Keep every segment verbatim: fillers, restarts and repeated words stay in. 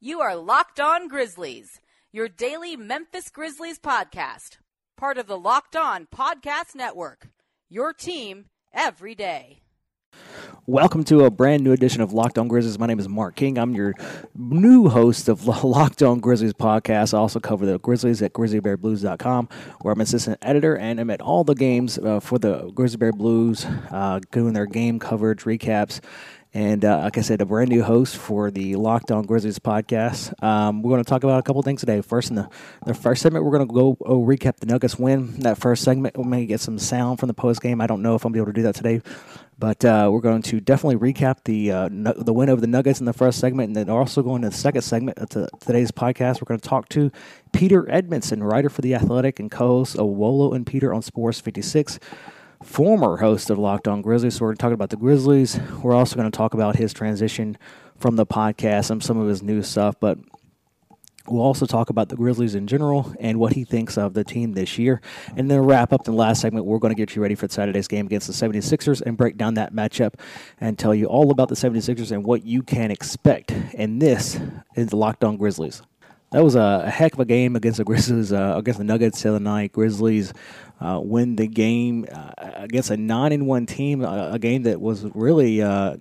You are Locked On Grizzlies, your daily Memphis Grizzlies podcast. Part of the Locked On Podcast Network, your team every day. Welcome to a brand new edition of Locked On Grizzlies. My name is Mark King. I'm your new host of Locked On Grizzlies podcast. I also cover the Grizzlies at grizzly bear blues dot com, where I'm assistant editor, and I'm at all the games uh, for the Grizzly Bear Blues, uh, doing their game coverage, recaps, and uh, like I said, a brand new host for the Locked On Grizzlies podcast. Um, we're going to talk about a couple things today. First, in the, the first segment, we're going to go oh, recap the Nuggets win. That first segment, we may get some sound from the post game. I don't know if I'm going to be able to do that today. But uh, we're going to definitely recap the uh, nu- the win over the Nuggets in the first segment, and then also going to the second segment of the, today's podcast. We're going to talk to Peter Edmondson, writer for The Athletic and co-host of Wolo and Peter on Sports fifty-six, former host of Locked On Grizzlies. So we're talking about the Grizzlies. We're also going to talk about his transition from the podcast and some of his new stuff, but we'll also talk about the Grizzlies in general and what he thinks of the team this year. And then wrap up the last segment. We're going to get you ready for Saturday's game against the seventy-sixers and break down that matchup and tell you all about the seventy-sixers and what you can expect. And this is the Locked On Grizzlies. That was a, a heck of a game against the Grizzlies, uh, against the Nuggets the other night. Grizzlies uh, win the game uh, against a nine and one team, a, a game that was really, uh,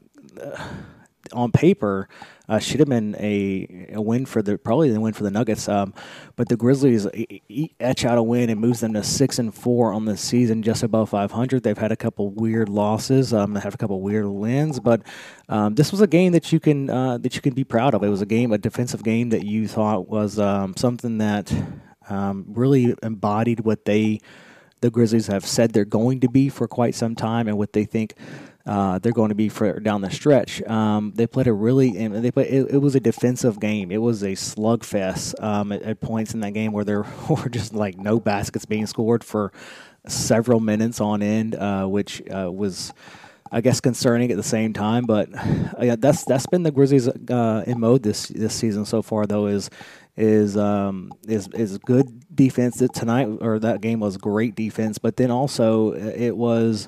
on paper, Uh, should have been a, a win for the probably the win for the Nuggets, um, but the Grizzlies e- e- etch out a win and moves them to six and four on the season, just above five hundred. They've had a couple weird losses, um, they have a couple weird wins, but um, this was a game that you can uh, that you can be proud of. It was a game, a defensive game that you thought was um, something that um, really embodied what they the Grizzlies have said they're going to be for quite some time, and what they think Uh, they're going to be for down the stretch. Um, they played a really, and they played, it, it was a defensive game. It was a slugfest um, at, at points in that game where there were just like no baskets being scored for several minutes on end, uh, which uh, was, I guess, concerning at the same time. But uh, yeah, that's that's been the Grizzlies' uh, M O this this season so far, though, is is um, is is good defense. Tonight or that game was great defense, but then also it was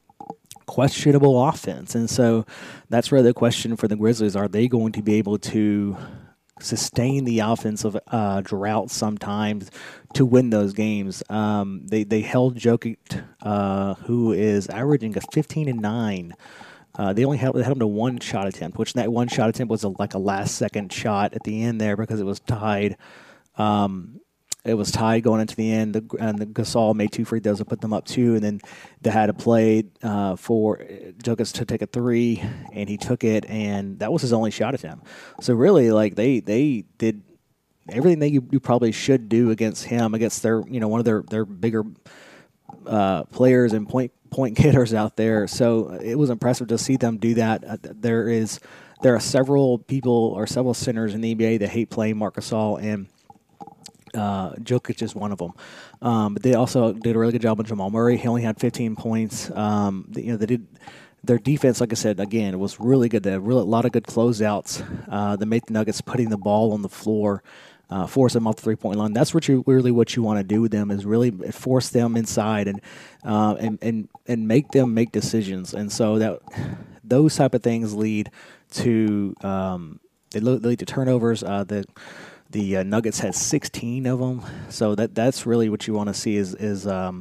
questionable offense. And so that's really the question for the Grizzlies. Are they going to be able to sustain the offensive uh, drought sometimes to win those games? Um, they, they held Jokic, uh, who is averaging a fifteen and nine. Uh, they only held, they held him to one shot attempt, which that one shot attempt was a, like a last-second shot at the end there because it was tied. Um It was tied going into the end, and the Gasol made two free throws to put them up two, and then they had a play uh, for Jokic to take a three, and he took it, and that was his only shot attempt. So really, like they they did everything that you, you probably should do against him, against their you know one of their their bigger uh, players and point point getters out there. So it was impressive to see them do that. Uh, there is there are several people or several centers in the N B A that hate playing Marc Gasol, and Uh, Jokic is one of them, um, but they also did a really good job on Jamal Murray. He only had fifteen points. Um, they, you know, they did their defense, like I said, again, it was really good. They had really, a lot of good closeouts. Uh, that made the Nuggets putting the ball on the floor, uh, force them off the three point line. That's what you really what you want to do with them is really force them inside and uh, and and and make them make decisions. And so that those type of things lead to um, they lead to turnovers. Uh, the The uh, Nuggets had sixteen of them, so that that's really what you want to see is is um,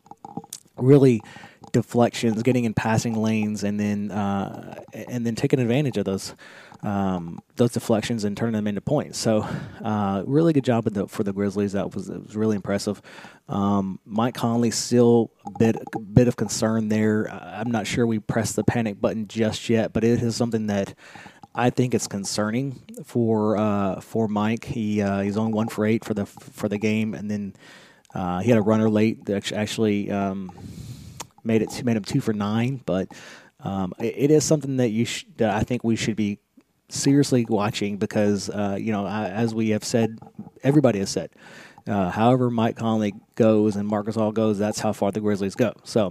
really deflections, getting in passing lanes, and then uh, and then taking advantage of those um, those deflections and turning them into points. So, uh, really good job the, for the Grizzlies. That was it was really impressive. Um, Mike Conley still a bit a bit of concern there. I'm not sure we pressed the panic button just yet, but it is something that I think it's concerning for uh, for Mike. He uh, he's on one for eight for the for the game, and then uh, he had a runner late that actually um, made it made him two for nine. But um, it, it is something that you sh- that I think we should be seriously watching because uh, you know as we have said, everybody has said, uh, however Mike Conley goes and Marc Gasol goes, that's how far the Grizzlies go. So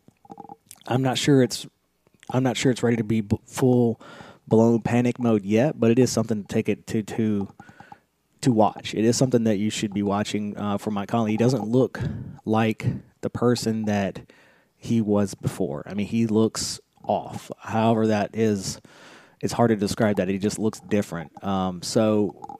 I'm not sure it's I'm not sure it's ready to be b- full. blown panic mode yet, but it is something to take it to to to watch. It is something that you should be watching uh, for Mike Conley. He doesn't look like the person that he was before. I mean, he looks off. However, that is, it's hard to describe that. He just looks different. Um, so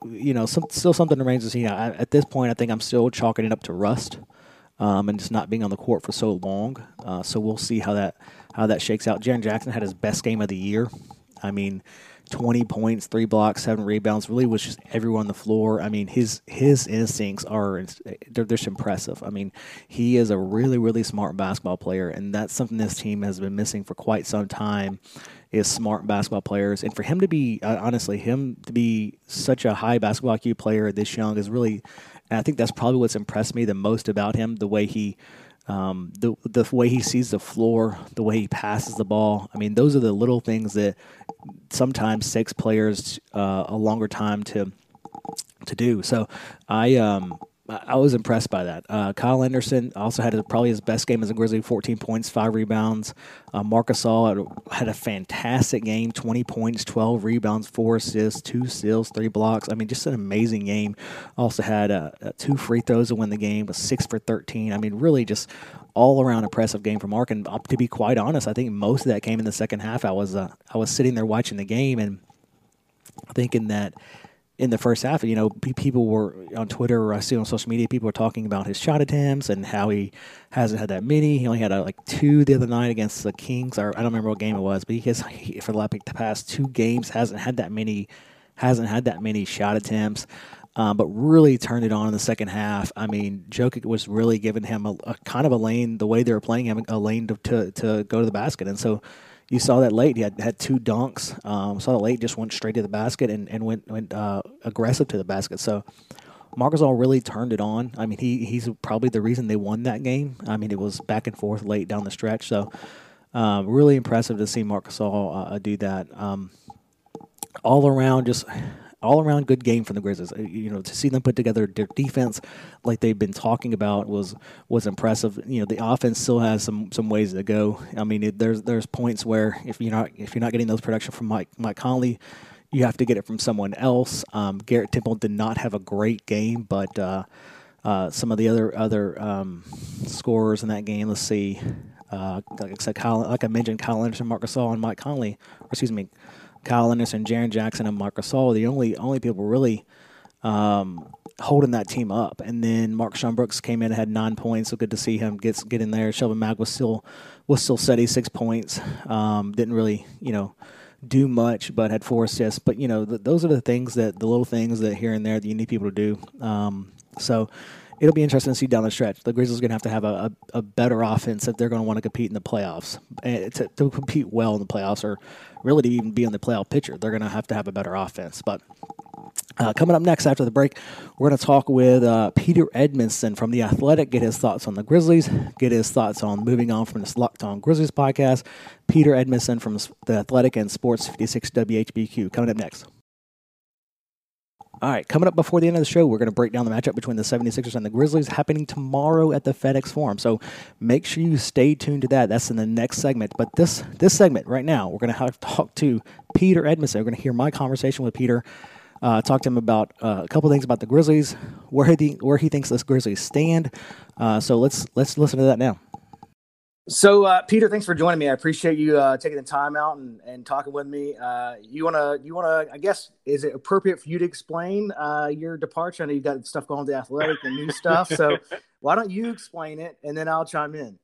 you know, some, still something remains to see. You know, I, at this point, I think I'm still chalking it up to rust um, and just not being on the court for so long. Uh, so we'll see how that how that shakes out. Jaren Jackson had his best game of the year. I mean, twenty points, three blocks, seven rebounds. Really was just everyone on the floor. I mean, his his instincts are they're just impressive. I mean, he is a really really smart basketball player, and that's something this team has been missing for quite some time. Is smart basketball players, and for him to be uh, honestly him to be such a high basketball I Q player this young is really, and I think that's probably what's impressed me the most about him. The way he. Um, the the way he sees the floor, the way he passes the ball. I mean, those are the little things that sometimes takes players uh, a longer time to to do. So I um I was impressed by that. Uh, Kyle Anderson also had a, probably his best game as a Grizzly, fourteen points, five rebounds. Uh, Marc Gasol had, had a fantastic game, twenty points, twelve rebounds, four assists, two steals, three blocks. I mean, just an amazing game. Also had uh, two free throws to win the game, was six for thirteen. I mean, really just all-around impressive game from Marc. And to be quite honest, I think most of that came in the second half. I was uh, I was sitting there watching the game and thinking that in the first half, you know, people were on Twitter or I see on social media, people were talking about his shot attempts and how he hasn't had that many. He only had uh, like two the other night against the Kings, or I don't remember what game it was, but he has he, for the past two games hasn't had that many, hasn't had that many shot attempts. Um, but really turned it on in the second half. I mean, Jokic was really giving him a, a kind of a lane, the way they were playing him, a lane to, to to go to the basket, and so. You saw that late. He had, had two dunks. Um, saw that late just went straight to the basket and, and went went uh, aggressive to the basket. So Marc Gasol really turned it on. I mean, he he's probably the reason they won that game. I mean, it was back and forth late down the stretch. So um, really impressive to see Marc Gasol uh, do that. Um, all around, just all around good game from the Grizzlies. You know, to see them put together their defense like they've been talking about was was impressive. You know, the offense still has some some ways to go. I mean, it, there's there's points where if you're not if you're not getting those production from Mike Mike Conley, you have to get it from someone else. Um, Garrett Temple did not have a great game, but uh, uh, some of the other other um, scorers in that game. Let's see, uh, like I said, Kyle, like I mentioned, Kyle Anderson, Marc Gasol, and Mike Conley. Or excuse me. Kyle Anderson, Jaren Jackson, and Marc Gasol are the only only people really um, holding that team up. And then Mark-Sean Brooks came in and had nine points, so good to see him get get in there. Shelvin Mack was still was still steady, six points. Um, didn't really, you know, do much, but had four assists. But you know, th- those are the things that the little things that here and there that you need people to do. Um, so. It'll be interesting to see down the stretch. The Grizzlies are going to have to have a, a, a better offense if they're going to want to compete in the playoffs. And to, to compete well in the playoffs, or really to even be on the playoff picture, they're going to have to have a better offense. But uh, coming up next after the break, we're going to talk with uh, Peter Edmondson from The Athletic, get his thoughts on the Grizzlies, get his thoughts on moving on from this Locked On Grizzlies podcast. Peter Edmondson from The Athletic and Sports fifty-six W H B Q coming up next. All right, coming up before the end of the show, we're going to break down the matchup between the seventy-sixers and the Grizzlies happening tomorrow at the FedEx Forum. So make sure you stay tuned to that. That's in the next segment. But this this segment right now, we're going to have to talk to Peter Edmondson. We're going to hear my conversation with Peter, uh, talk to him about uh, a couple things about the Grizzlies, where he where he thinks the Grizzlies stand. Uh, so let's let's listen to that now. So, uh, Peter, thanks for joining me. I appreciate you uh, taking the time out and, and talking with me. Uh, you want to, you want to, I guess, is it appropriate for you to explain uh, your departure? I know you've got stuff going to the Athletic and new stuff. So why don't you explain it, and then I'll chime in.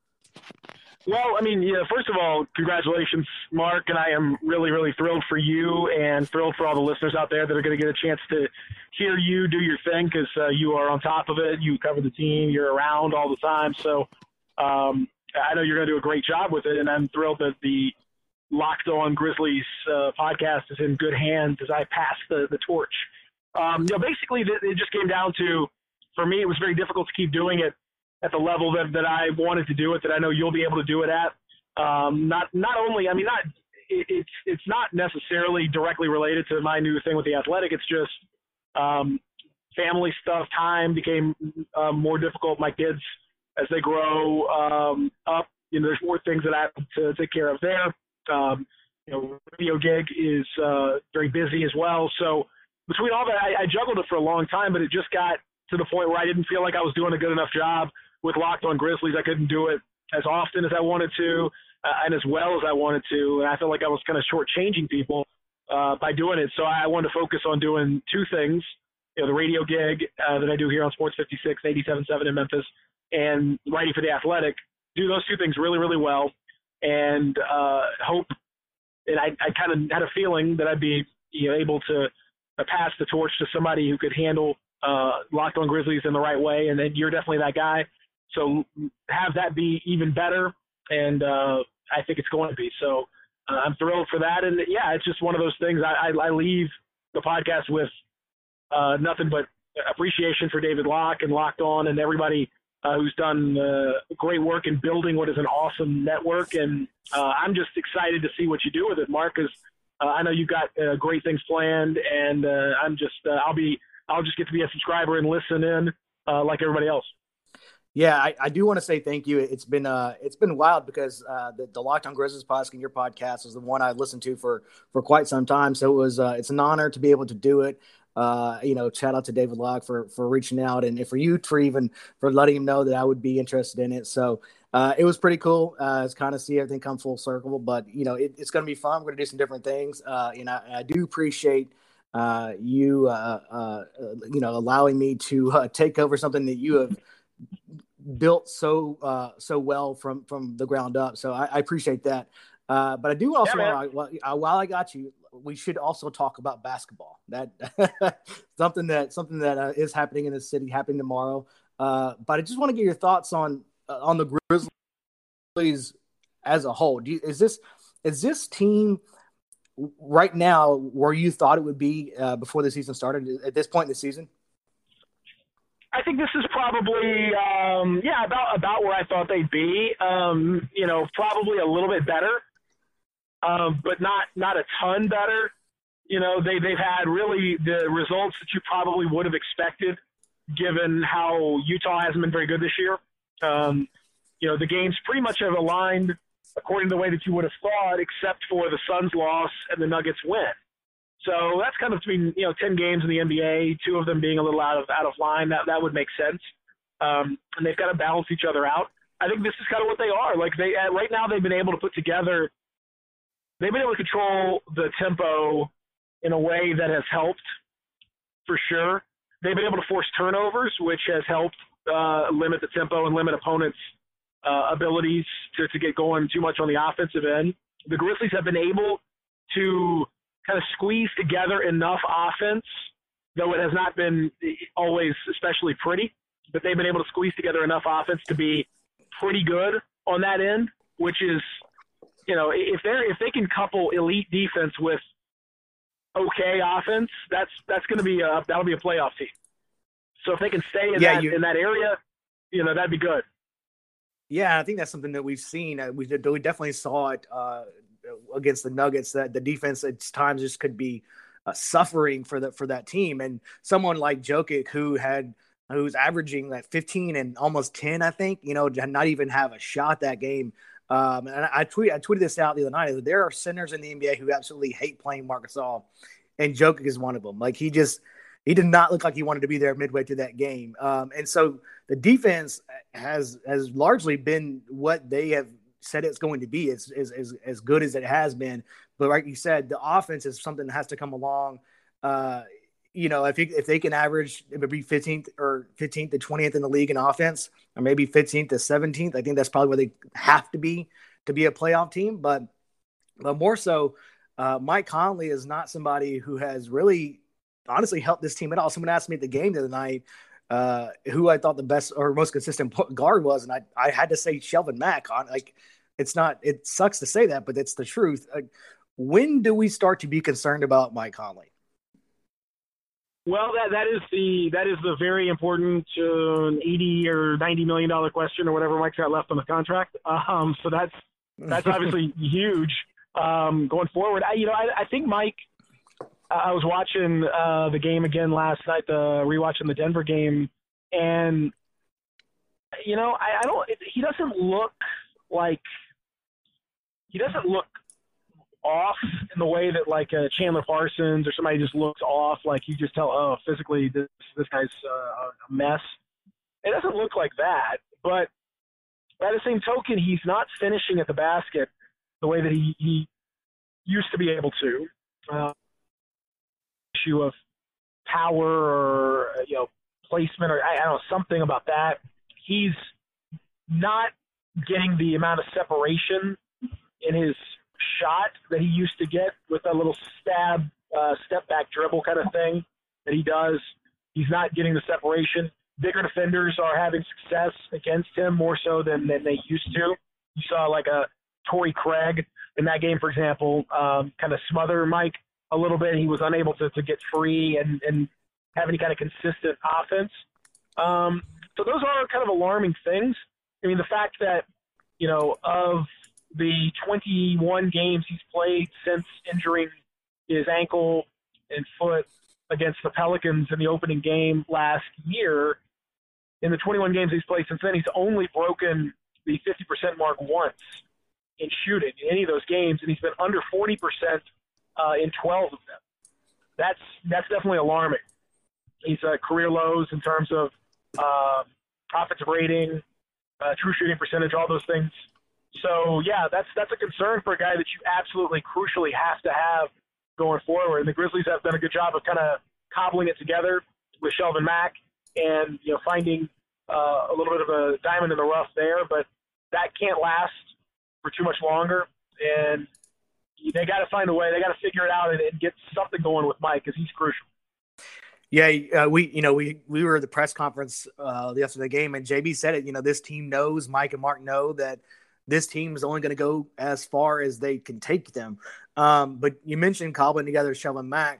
Well, I mean, yeah, first of all, congratulations, Mark, and I am really, really thrilled for you and thrilled for all the listeners out there that are going to get a chance to hear you do your thing because uh, you are on top of it. You cover the team. You're around all the time. So, um, I know you're going to do a great job with it, and I'm thrilled that the Locked On Grizzlies uh, podcast is in good hands as I pass the, the torch. Um, you know, basically, it just came down to, for me, it was very difficult to keep doing it at the level that, that I wanted to do it, that I know you'll be able to do it at. Um, not not only, I mean, not it, it's it's not necessarily directly related to my new thing with the Athletic. It's just um, family stuff. Time became uh, more difficult. My kids, as they grow um, up, you know, there's more things that I have to take care of there. Um, you know, radio gig is uh, very busy as well. So between all that, I, I juggled it for a long time, but it just got to the point where I didn't feel like I was doing a good enough job with Locked On Grizzlies. I couldn't do it as often as I wanted to uh, and as well as I wanted to. And I felt like I was kind of shortchanging people uh, by doing it. So I wanted to focus on doing two things, you know, the radio gig uh, that I do here on Sports fifty-six, eighty-seven point seven in Memphis, and writing for The Athletic. Do those two things really, really well, and uh, hope. And I, I kind of had a feeling that I'd be, you know, able to uh, pass the torch to somebody who could handle uh, Locked On Grizzlies in the right way, and then you're definitely that guy. So have that be even better, and uh, I think it's going to be. So uh, I'm thrilled for that. And, yeah, it's just one of those things. I, I, I leave the podcast with uh, nothing but appreciation for David Locke and Locked On and everybody uh, who's done uh, great work in building what is an awesome network. And uh, I'm just excited to see what you do with it, Mark, because uh, I know you've got uh, great things planned, and uh, I'm just uh, I'll be I'll just get to be a subscriber and listen in uh, like everybody else. Yeah, I, I do want to say thank you. It's been uh, it's been wild because uh, the, the Locked On Grizzlies podcast, your podcast, is the one I've listened to for for quite some time. So it was uh, it's an honor to be able to do it. Uh, you know, shout out to David Locke for for reaching out, and for you for even for letting him know that I would be interested in it. So uh, it was pretty cool. Uh, it's kind of see everything come full circle. But you know, it, it's going to be fun. We're going to do some different things. Uh, and I, I do appreciate uh, you, uh, uh, you know, allowing me to uh, take over something that you have built so uh, so well from from the ground up. So I, I appreciate that. Uh, but I do also yeah, want to, while I got you, we should also talk about basketball. That something that something that uh, is happening in the city, happening tomorrow. Uh, but I just want to get your thoughts on uh, on the Grizzlies as a whole. Do you, is this is this team right now where you thought it would be uh, before the season started? At this point in the season? I think this is probably, um, yeah, about about where I thought they'd be. Um, you know, probably a little bit better, um, but not not a ton better. You know, they they've had really the results that you probably would have expected, given how Utah hasn't been very good this year. Um, you know, the games pretty much have aligned according to the way that you would have thought, except for the Suns' loss and the Nuggets' win. So that's kind of between, you know, ten games in the N B A, two of them being a little out of out of line. That that would make sense. Um, and they've got to balance each other out. I think this is kind of what they are. Like they uh, right now, they've been able to put together. They've been able to control the tempo in a way that has helped, for sure. They've been able to force turnovers, which has helped uh, limit the tempo and limit opponents' uh, abilities to, to get going too much on the offensive end. The Grizzlies have been able to kind of squeeze together enough offense, though it has not been always especially pretty, but they've been able to squeeze together enough offense to be pretty good on that end, which is, you know, if they're if they can couple elite defense with okay offense, that's that's going to be a that'll be a playoff team. So if they can stay in yeah, that you, in that area, you know, that'd be good. Yeah, I think that's something that we've seen. Uh, we, we definitely saw it uh, against the Nuggets, that the defense at times just could be uh, suffering for the for that team. And someone like Jokic, who had who's averaging like fifteen and almost ten, I think, you know, did not even have a shot that game. Um, and I, I tweet I tweeted this out the other night. There are centers in the N B A who absolutely hate playing Marc Gasol, and Jokic is one of them. Like he just he did not look like he wanted to be there midway through that game. Um, and so the defense has has largely been what they have said it's going to be. It's as as as good as it has been. But like you said, the offense is something that has to come along. Uh, you know, if you, if they can average, it would be fifteenth or fifteenth to twentieth in the league in offense, or maybe fifteenth to seventeenth. I think that's probably where they have to be to be a playoff team. But but more so, uh, Mike Conley is not somebody who has really honestly helped this team at all. Someone asked me at the game the other night uh, who I thought the best or most consistent guard was, and I I had to say Shelvin Mack. On like, it's not. It sucks to say that, but it's the truth. Like, when do we start to be concerned about Mike Conley? Well, that that is the that is the very important uh, eighty or ninety million dollar question, or whatever Mike's got left on the contract. Um, so that's that's obviously huge um, going forward. I, you know, I, I think Mike. I was watching uh, the game again last night, the rewatching the Denver game, and you know, I, I don't. It, he doesn't look like he doesn't look off in the way that like uh, Chandler Parsons or somebody just looks off. Like you just tell, oh, physically this this guy's uh, a mess. It doesn't look like that, but by the same token, he's not finishing at the basket the way that he, he used to be able to. Uh, issue of power or, you know, placement or I, I don't know, something about that. He's not getting the amount of separation in his shot that he used to get with a little stab, uh, step back dribble kind of thing that he does. He's not getting the separation. Bigger defenders are having success against him more so than, than they used to. You saw like a Torrey Craig in that game, for example, um, kind of smother Mike a little bit. He was unable to, to get free and, and have any kind of consistent offense. Um, so those are kind of alarming things. I mean, the fact that, you know, of the twenty-one games he's played since injuring his ankle and foot against the Pelicans in the opening game last year, in the twenty-one games he's played since then, he's only broken the fifty percent mark once in shooting in any of those games, and he's been under forty percent uh, in twelve of them. That's that's definitely alarming. He's at career lows in terms of uh, offensive rating, uh, true shooting percentage, all those things. So, yeah, that's that's a concern for a guy that you absolutely crucially have to have going forward. And the Grizzlies have done a good job of kind of cobbling it together with Shelvin Mack and, you know, finding uh, a little bit of a diamond in the rough there. But that can't last for too much longer. And they got to find a way. They got to figure it out and, and get something going with Mike because he's crucial. Yeah, uh, we you know we we were at the press conference uh, after the game, and J B said it. You know, this team knows, Mike and Mark know that this team is only going to go as far as they can take them. Um, but you mentioned cobbling together Shelvin Mack.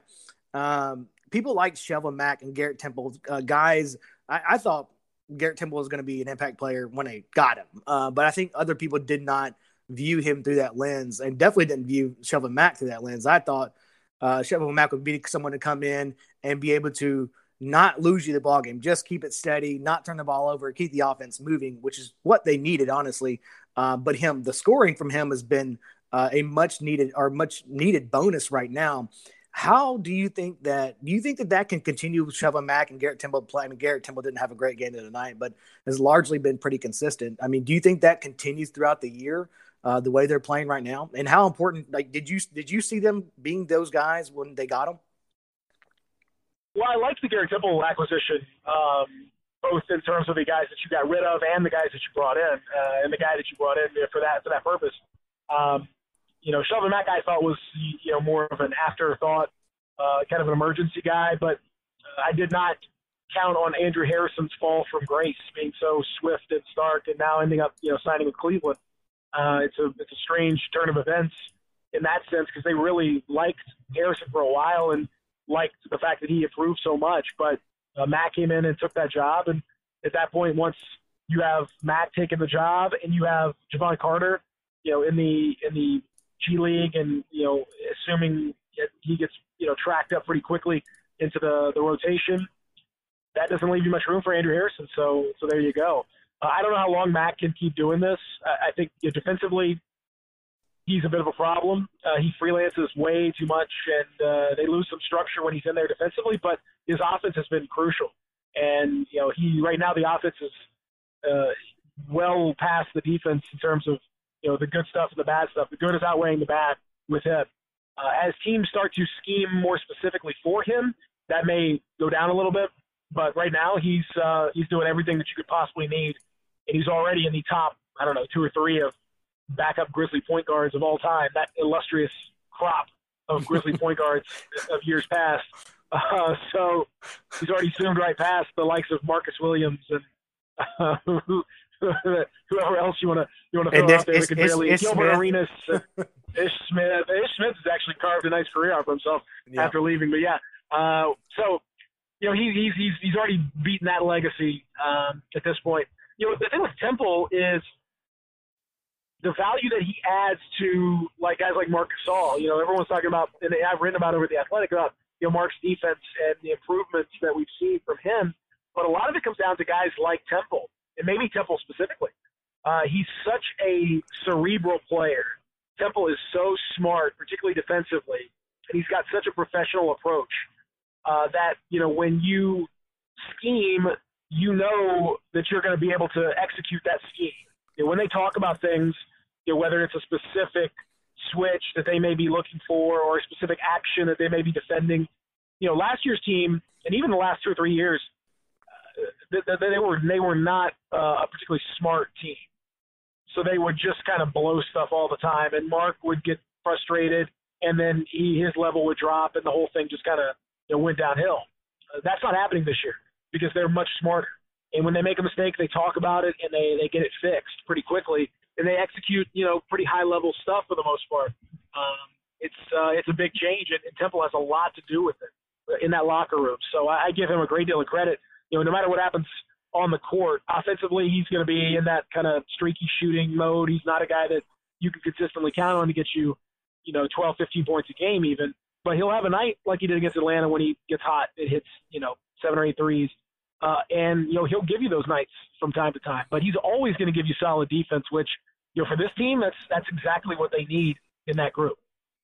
Um, people like Shelvin Mack and Garrett Temple. Uh, guys, I, I thought Garrett Temple was going to be an impact player when they got him, uh, but I think other people did not view him through that lens, and definitely didn't view Shelvin Mack through that lens. I thought uh, Shelvin Mack would be someone to come in and be able to not lose you the ball game, just keep it steady, not turn the ball over, keep the offense moving, which is what they needed, honestly. Uh, but him, the scoring from him has been uh, a much needed or much needed bonus right now. How do you think that? Do you think that that can continue with Shelvin Mack and Garrett Temple play? I mean, Garrett Temple didn't have a great game tonight, but has largely been pretty consistent. I mean, do you think that continues throughout the year? Uh, the way they're playing right now, and how important? Like, did you did you see them being those guys when they got them? Well, I liked the Garrett Temple acquisition, um, both in terms of the guys that you got rid of and the guys that you brought in, uh, and the guy that you brought in for that for that purpose. Um, you know, Shelvin Mack I thought was you know more of an afterthought, uh, kind of an emergency guy, but uh, I did not count on Andrew Harrison's fall from grace, being so swift and stark, and now ending up you know signing with Cleveland. Uh, it's a it's a strange turn of events in that sense because they really liked Harrison for a while and liked the fact that he improved so much. But uh, Matt came in and took that job, and at that point, once you have Matt taking the job and you have Javon Carter, you know, in the in the G League, and you know, assuming he gets you know tracked up pretty quickly into the the rotation, that doesn't leave you much room for Andrew Harrison. So so there you go. Uh, I don't know how long Matt can keep doing this. I, I think you know, defensively, he's a bit of a problem. Uh, he freelances way too much, and uh, they lose some structure when he's in there defensively. But his offense has been crucial, and you know he right now the offense is uh, well past the defense in terms of you know the good stuff and the bad stuff. The good is outweighing the bad with him. Uh, as teams start to scheme more specifically for him, that may go down a little bit. But right now he's uh, he's doing everything that you could possibly need, and he's already in the top I don't know two or three of backup Grizzly point guards of all time, that illustrious crop of Grizzly point guards of years past. Uh, so he's already zoomed right past the likes of Marcus Williams and uh, whoever else you want to you want to throw and out there Ish, that could Ish, barely Ish Gilbert Smith. Arenas, uh, Ish Smith. Ish Smith has actually carved a nice career out for himself Yeah. after leaving. But yeah, uh, so you know he, he's he's he's already beaten that legacy um, at this point. You know the thing with Temple is the value that he adds to like guys like Marc Gasol. You know, everyone's talking about, and I've written about over the Athletic about you know Mark's defense and the improvements that we've seen from him. But a lot of it comes down to guys like Temple, and maybe Temple specifically. Uh, he's such a cerebral player. Temple is so smart, particularly defensively, and he's got such a professional approach uh, that you know when you scheme, you know that you're going to be able to execute that scheme. You know, when they talk about things, you know, whether it's a specific switch that they may be looking for or a specific action that they may be defending, you know, last year's team, and even the last two or three years, uh, they, they were they were not uh, a particularly smart team. So they would just kind of blow stuff all the time, and Mark would get frustrated, and then he, his level would drop, and the whole thing just kind of you know, went downhill. Uh, that's not happening this year because they're much smarter. And when they make a mistake, they talk about it, and they, they get it fixed pretty quickly, and they execute, you know, pretty high-level stuff for the most part. Um, it's uh, it's a big change, and, and Temple has a lot to do with it in that locker room. So I, I give him a great deal of credit. You know, no matter what happens on the court, offensively, he's going to be in that kind of streaky shooting mode. He's not a guy that you can consistently count on to get you, you know, twelve, fifteen points a game even. But he'll have a night like he did against Atlanta when he gets hot. It hits, you know, seven or eight threes. Uh, and, you know, he'll give you those nights from time to time. But he's always going to give you solid defense, which, you know, for this team, that's that's exactly what they need in that group.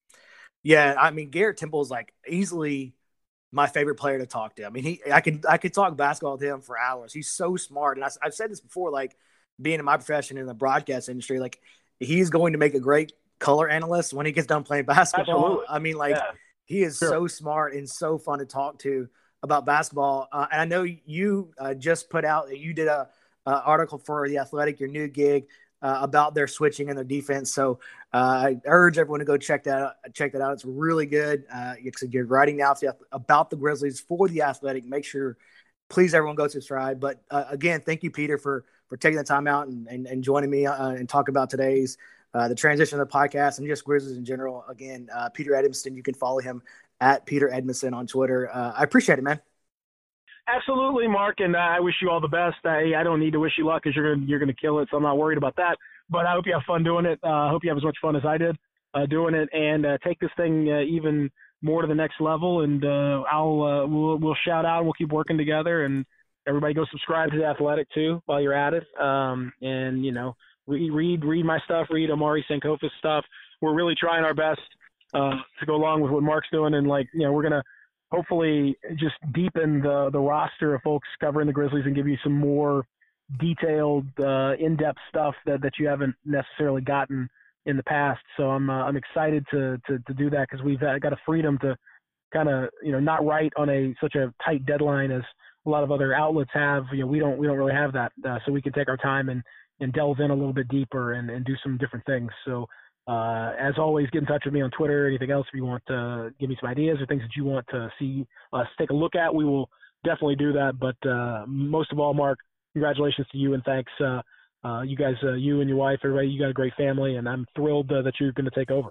Yeah, I mean, Garrett Temple is like easily my favorite player to talk to. I mean, he I could I could talk basketball with him for hours. He's so smart, and I, I've said this before. Like being in my profession in the broadcast industry, like he's going to make a great color analyst when he gets done playing basketball. Absolutely. I mean, like yeah. he is sure. so smart and so fun to talk to about basketball. Uh, and I know you uh, just put out you did a, a article for The Athletic, your new gig. Uh, about their switching and their defense. So uh, I urge everyone to go check that out. Check that out. It's really good. Uh, you're writing now about the Grizzlies for The Athletic. Make sure, please, everyone go subscribe. But uh, again, thank you, Peter, for for taking the time out and, and, and joining me uh, and talk about today's uh, the transition of the podcast and just Grizzlies in general. Again, uh, Peter Edmondson, you can follow him at Peter Edmondson on Twitter. Uh, I appreciate it, man. Absolutely, Mark, and uh, I wish you all the best. I, I don't need to wish you luck because you're gonna you're gonna kill it, so I'm not worried about that. But I hope you have fun doing it. Uh, I hope you have as much fun as I did uh, doing it, and uh, take this thing uh, even more to the next level. And uh, I'll uh, we'll we'll shout out. We'll keep working together, and everybody go subscribe to The Athletic too while you're at it. Um, and you know, read read read my stuff, read Amari Sankofa's stuff. We're really trying our best uh, to go along with what Mark's doing, and like you know, we're gonna. hopefully just deepen the, the roster of folks covering the Grizzlies and give you some more detailed, uh, in-depth stuff that, that you haven't necessarily gotten in the past. So I'm uh, I'm excited to, to, to do that because we've got a freedom to kind of, you know, not write on a such a tight deadline as a lot of other outlets have. You know, we don't we don't really have that. Uh, so we can take our time and, and delve in a little bit deeper and, and do some different things. So Uh, as always, get in touch with me on Twitter. Anything else if you want to give me some ideas or things that you want to see us take a look at, we will definitely do that. But uh, most of all, Mark, congratulations to you and thanks. Uh, uh, you guys, uh, you and your wife, everybody, you got a great family, and I'm thrilled uh, that you're going to take over.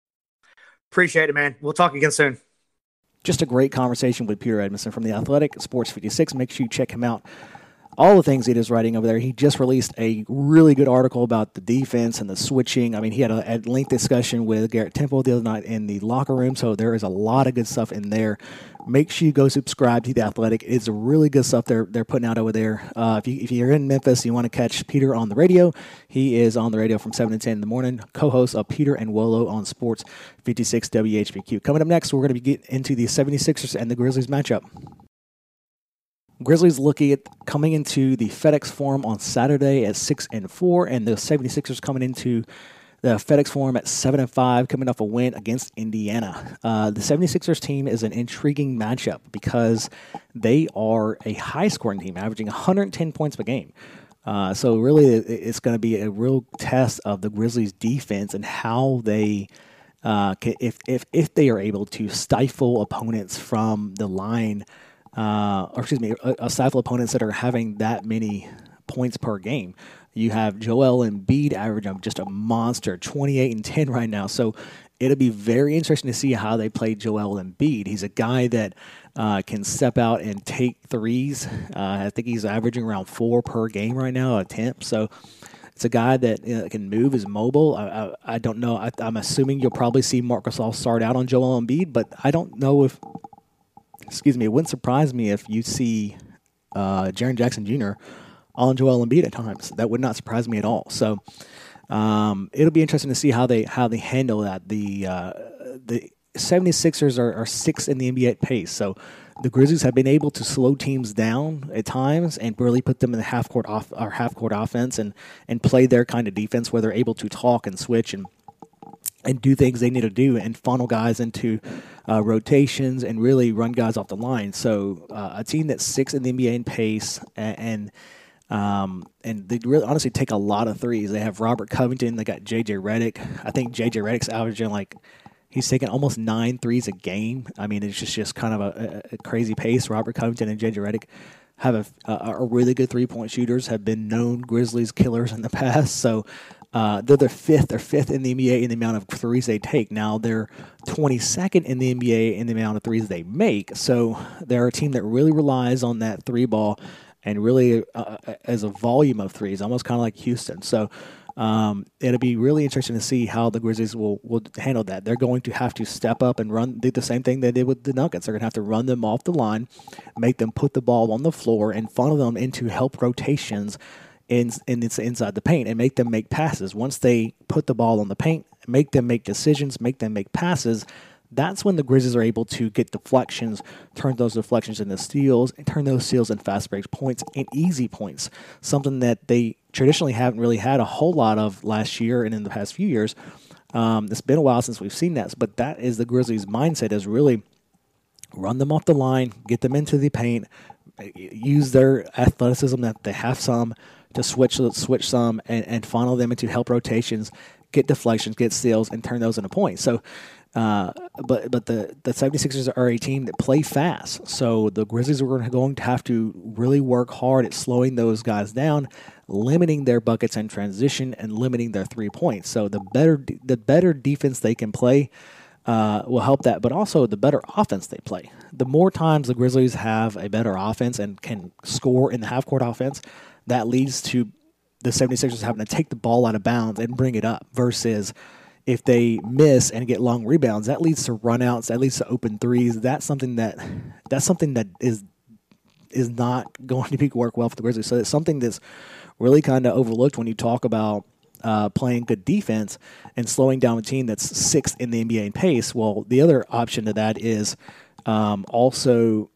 Appreciate it, man. We'll talk again soon. Just a great conversation with Peter Edmondson from The Athletic, Sports fifty-six. Make sure you check him out. All the things he is writing over there. He just released a really good article about the defense and the switching. I mean, he had a, a lengthy discussion with Garrett Temple the other night in the locker room, so there is a lot of good stuff in there. Make sure you go subscribe to The Athletic. It's really good stuff they're they're putting out over there. Uh, if, you, if you're in Memphis, you want to catch Peter on the radio. He is on the radio from seven to ten in the morning, co-host of Peter and Wolo on Sports fifty-six W H B Q. Coming up next, we're going to be getting into the seventy-sixers and the Grizzlies matchup. Grizzlies looking at coming into the FedEx Forum on Saturday at six and four, and the seventy-sixers coming into the FedEx Forum at seven and five, coming off a win against Indiana. Uh, the seventy-sixers team is an intriguing matchup because they are a high-scoring team, averaging one hundred ten points per game. Uh, so really, it's going to be a real test of the Grizzlies' defense and how they, uh, can, if if if they are able to stifle opponents from the line. Uh, or excuse me, a, a stifle opponents that are having that many points per game. You have Joel Embiid averaging just a monster, twenty-eight and ten right now. So it'll be very interesting to see how they play Joel Embiid. He's a guy that uh, can step out and take threes. Uh, I think he's averaging around four per game right now, attempt. So it's a guy that you know, can move, is mobile. I, I, I don't know. I, I'm assuming you'll probably see Marc Gasol start out on Joel Embiid, but I don't know if. Excuse me, it wouldn't surprise me if you see uh, Jaren Jackson Junior on Joel Embiid at times. That would not surprise me at all. So um, it'll be interesting to see how they how they handle that. The uh, the seventy-sixers are, are sixth in the N B A at pace. So the Grizzlies have been able to slow teams down at times and really put them in the half court off or half court offense and and play their kind of defense where they're able to talk and switch and and do things they need to do and funnel guys into uh, rotations and really run guys off the line. So uh, a team that's sixth in the N B A in pace and, and um, and they really honestly take a lot of threes. They have Robert Covington. They got J J Redick. I think J J Redick's averaging like he's taking almost nine threes a game. I mean, it's just, just kind of a, a crazy pace. Robert Covington and J J Redick have a, a, a really good three-point shooters, have been known Grizzlies killers in the past. So uh, they're the fifth. They're fifth in the N B A in the amount of threes they take. Now they're twenty-second in the N B A in the amount of threes they make. So they're a team that really relies on that three ball and really uh, as a volume of threes, almost kind of like Houston. So um, it'll be really interesting to see how the Grizzlies will, will handle that. They're going to have to step up and run, do the same thing they did with the Nuggets. They're going to have to run them off the line, make them put the ball on the floor, and funnel them into help rotations in, in it's inside the paint and make them make passes. Once they put the ball on the paint, make them make decisions, make them make passes, that's when the Grizzlies are able to get deflections, turn those deflections into steals, and turn those steals into fast break points and easy points, something that they traditionally haven't really had a whole lot of last year and in the past few years. Um, it's been a while since we've seen that, but that is the Grizzlies' mindset, is really run them off the line, get them into the paint, use their athleticism that they have some to switch switch some and, and funnel them into help rotations, get deflections, get steals, and turn those into points. So Uh, but but the, the 76ers are a team that play fast. So the Grizzlies are going to have to really work hard at slowing those guys down, limiting their buckets in transition, and limiting their three points. So the better the better defense they can play uh, will help that, but also the better offense they play. The more times the Grizzlies have a better offense and can score in the half-court offense, that leads to the 76ers having to take the ball out of bounds and bring it up, versus if they miss and get long rebounds, that leads to runouts, that leads to open threes. That's something that that's something that is is not going to be work well for the Grizzlies. So it's something that's really kind of overlooked when you talk about uh, playing good defense and slowing down a team that's sixth in the N B A in pace. Well, the other option to that is um, also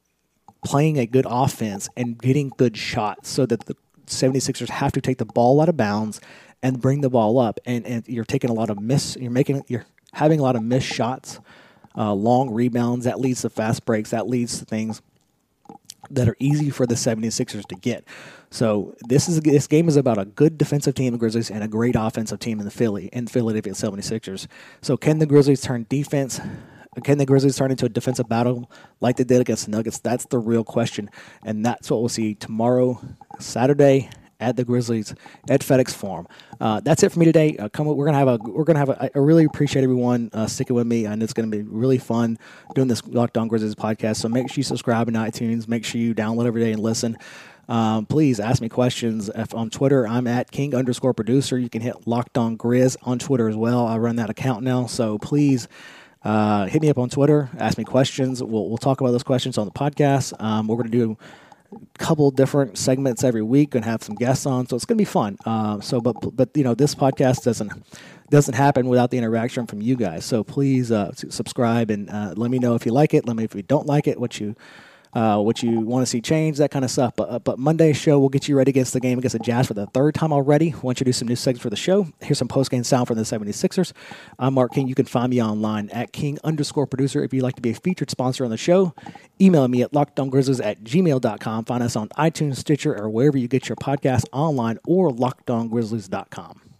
playing a good offense and getting good shots, so that the 76ers have to take the ball out of bounds and bring the ball up, and, and you're taking a lot of miss. You're making, you're having a lot of missed shots, uh, long rebounds. That leads to fast breaks. That leads to things that are easy for the 76ers to get. So this is this game is about a good defensive team, the Grizzlies, and a great offensive team in the Philly in Philadelphia 76ers. So can the Grizzlies turn defense? Can the Grizzlies turn into a defensive battle like they did against the Nuggets? That's the real question, and that's what we'll see tomorrow, Saturday, at the Grizzlies at FedEx Forum. Uh, that's it for me today. Uh, come, we're gonna have a. We're gonna have a. I really appreciate everyone uh, sticking with me, and it's gonna be really fun doing this Locked On Grizzlies podcast. So make sure you subscribe in iTunes. Make sure you download every day and listen. Um, please ask me questions if on Twitter. I'm at King underscore producer. You can hit Locked On Grizz on Twitter as well. I run that account now, so please uh, hit me up on Twitter. Ask me questions. We'll we'll talk about those questions on the podcast. Um, we're gonna do couple different segments every week and have some guests on, so it's going to be fun. Uh, so, but but you know, this podcast doesn't doesn't happen without the interaction from you guys. So please uh, subscribe and uh, let me know if you like it. Let me know if you don't like it, what you uh, what you want to see change, that kind of stuff. But uh, but Monday's show will get you ready against the game against the Jazz for the third time already. We'll introduce some new segments for the show. Here's some post-game sound from the 76ers. I'm Mark King. You can find me online at King underscore producer. If you'd like to be a featured sponsor on the show, email me at lockedongrizzlies at gmail dot com. Find us on iTunes, Stitcher, or wherever you get your podcasts online, or locked on grizzlies dot com.